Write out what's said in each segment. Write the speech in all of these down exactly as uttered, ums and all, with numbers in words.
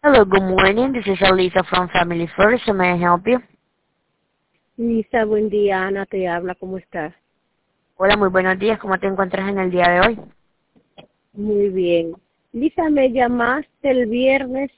Hello, good morning. This is Elisa from Family First. How may I help you? Lisa, buen día. Ana te habla. ¿Cómo estás? Hola, muy buenos días. ¿Cómo te encuentras en el día de hoy? Muy bien. Lisa, me llamaste el viernes.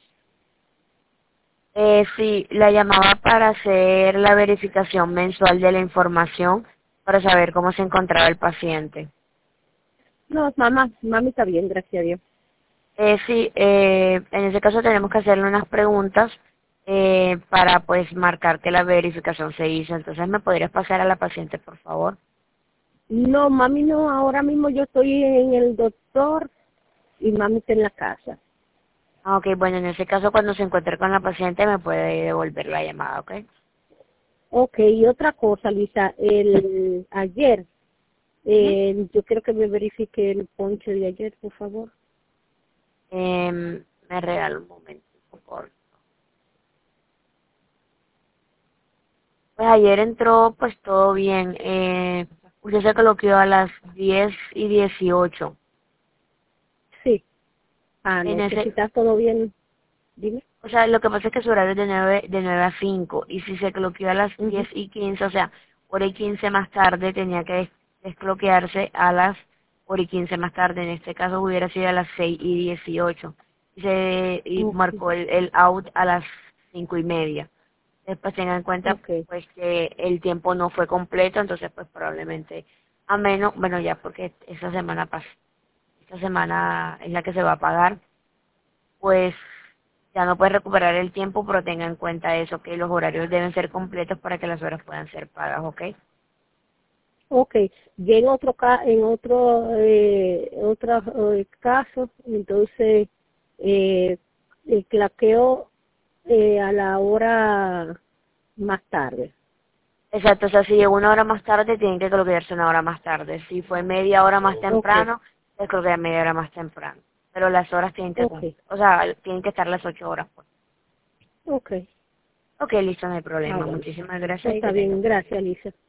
Eh, sí, la llamaba para hacer la verificación mensual de la información para saber cómo se encontraba el paciente. No, mamá, mami está bien, gracias a Dios. Eh, sí, eh, en ese caso tenemos que hacerle unas preguntas eh, para pues marcar que la verificación se hizo. Entonces, ¿me podrías pasar a la paciente, por favor? No, mami no, ahora mismo yo estoy en el doctor y mami está en la casa. Ah, ok, bueno, en ese caso cuando se encuentre con la paciente me puede devolver la llamada, ¿ok? Ok, y otra cosa, Lisa, el ayer, Ujú. eh, yo quiero que me verifique el ponche de ayer, por favor. Eh, me regalo un momentico, por Pues ayer entró pues todo bien. Eh, usted se coloquió a las diez y dieciocho. Sí. Ah, En no sé si ese, está todo bien. Dime. o sea, lo que pasa es que su horario es de nueve de nueve a cinco y si se coloquió a las Ujú. diez y quince, o sea, hora y quince más tarde tenía que des- desbloquearse a las hora y quince más tarde. En este caso hubiera sido a las seis y dieciocho. Y se y Ok, marcó el, el out a las cinco y media. Después tengan en cuenta ok, pues que el tiempo no fue completo, entonces pues probablemente a menos, bueno ya porque esta semana pas esta semana es la que se va a pagar, pues ya no puede recuperar el tiempo, pero tenga en cuenta eso, que los horarios deben ser completos para que las horas puedan ser pagas, ¿ok? ok. Ya en otro ca en otro eh, otro eh, caso, entonces eh, el claqueo eh, a la hora más tarde. Exacto, o sea, si llegó una hora más tarde, tienen que colocarse una hora más tarde. Si fue media hora más Ok, temprano, se coloca media hora más temprano. Pero las horas tienen que ok, cumplir, o sea, tienen que estar las ocho horas, pues. ok. Ok, listo, no hay Ah, problema. bueno. Muchísimas gracias y Está que tenga bien, buen día. gracias, Lisa.